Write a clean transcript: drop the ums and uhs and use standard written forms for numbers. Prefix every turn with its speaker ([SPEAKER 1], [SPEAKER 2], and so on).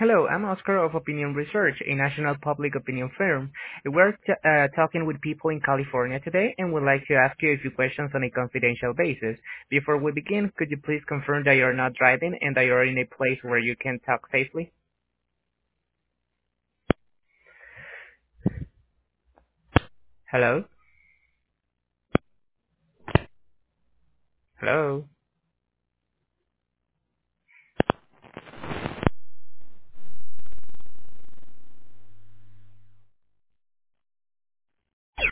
[SPEAKER 1] Hello, I'm Oscar of Opinion Research, a national public opinion firm. We're talking with people in California today and would like to ask you a few questions on a confidential basis. Before we begin, could you please confirm that you're not driving and that you're in a place where you can talk safely? Hello? Hello?